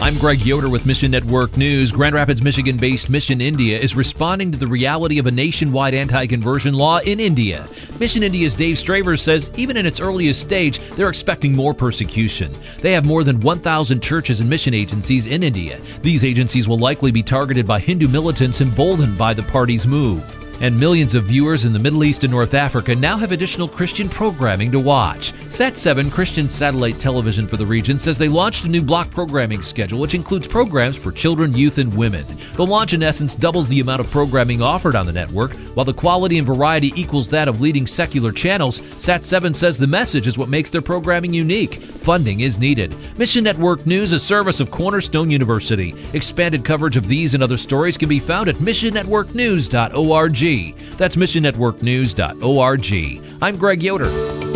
I'm Greg Yoder with Mission Network News. Grand Rapids, Michigan-based Mission India is responding to the reality of a nationwide anti-conversion law in India. Mission India's Dave Stravers says even in its earliest stage, they're expecting more persecution. They have more than 1,000 churches and mission agencies in India. These agencies will likely be targeted by Hindu militants emboldened by the party's move. And millions of viewers in the Middle East and North Africa now have additional Christian programming to watch. Sat7, Christian satellite television for the region, says they launched a new block programming schedule, which includes programs for children, youth, and women. The launch, in essence, doubles the amount of programming offered on the network. While the quality and variety equals that of leading secular channels, Sat7 says the message is what makes their programming unique. Funding is needed. Mission Network News, a service of Cornerstone University. Expanded coverage of these and other stories can be found at missionnetworknews.org. That's missionnetworknews.org. I'm Greg Yoder.